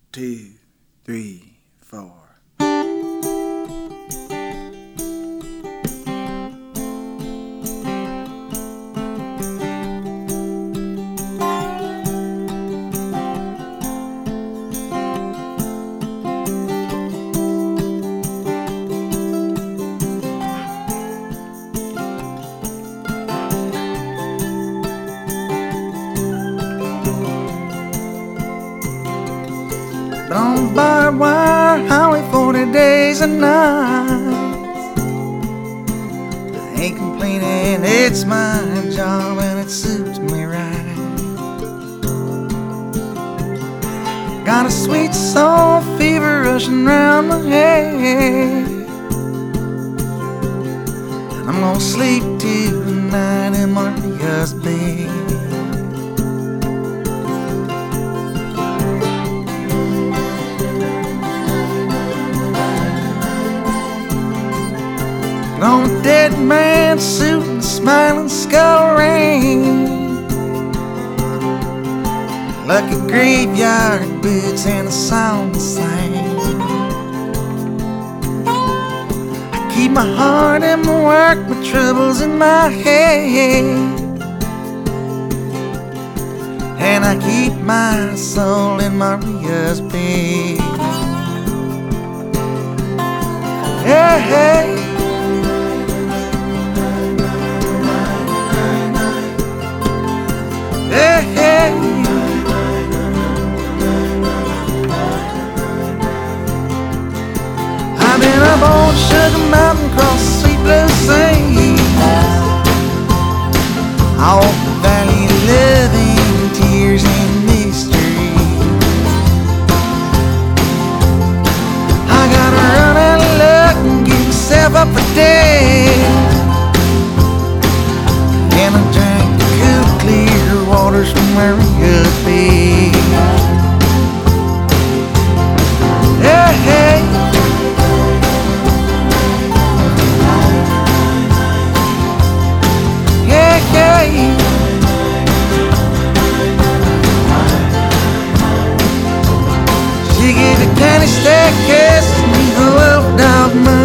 2, 3, 4. Been on barbed wire highway 40 days and nights. I ain't complaining, it's my job and it suits me right. Got a sweet soul fever rushing round my head, and I'm gonna sleep tonight in Maria's bed. On a dead man's suit and smiling skull ring, lucky graveyard boots and a song to sing. I keep my heart in my work, my troubles in my head, and I keep my soul in Maria's bed. Hey, hey. Hey, hey. I've been up on Sugar Mountain, across the sweet blue sea. I walk the valley of loving, tears and mystery. I gotta run out of luck and get myself up for dead, and I drank the cool, clear waters from Maria's bed. Hey, hey. Yeah, yeah. She gave a candy stack kiss, me a wolf dog.